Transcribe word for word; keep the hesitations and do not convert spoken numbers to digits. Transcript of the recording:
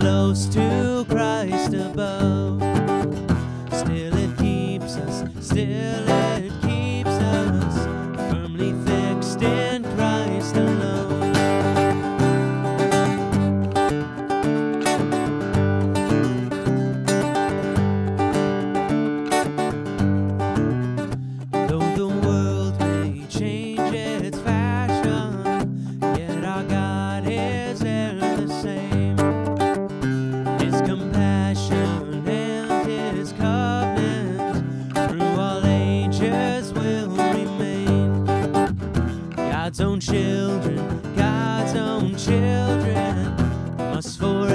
close to Christ above. Still it keeps us, still it keeps us firmly fixed in Christ alone. Though the world may change its fashion, yet our God is ever the same. His compassion and His covenant through all ages will remain. God's own children, God's own children must for